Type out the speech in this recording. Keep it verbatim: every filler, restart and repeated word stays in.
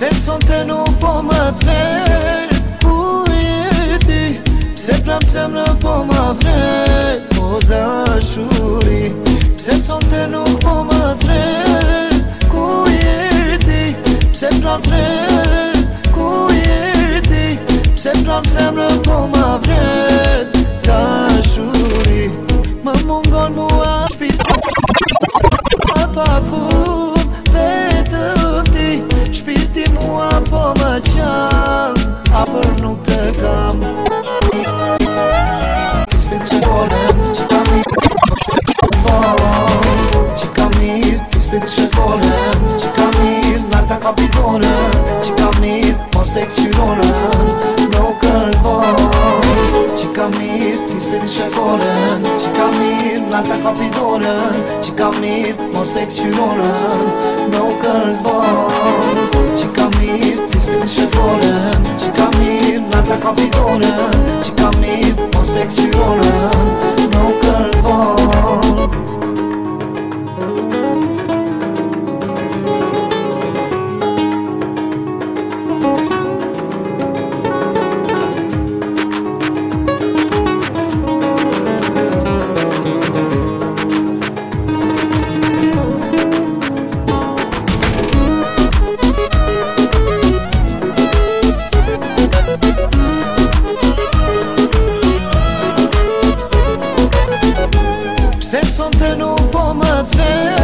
Pse sonte nuk po më thret, ku je ti? Pse prap zemra po më vret, o dashuri? Pse sonte nuk po më thret, ku je ti? Pse prap vret, ku je ti? Pse prap zemra po më vret, dashuri? Më mungon mua shpirti pa fund, vetëm ti. Shpirti mua po më qam, afer nuk të kam. Shpirti që folem, që kam mirë, që kam mirë. Shpirti që folem, që kam mirë, narta kapitolën, që kam mirë, mos e këqyronën, nuk është bon. Që kam mirë, shpirti që folem, që kam mirë, narta kapitolën, që kam mirë, mos e këqyronën, nuk është bon. Që kam mirë, shpirti që folem, që kam mirë, narta kapitolën, që kam mirë, mos e këqyronën, nuk është bon. Pse sonte nuk po më thret,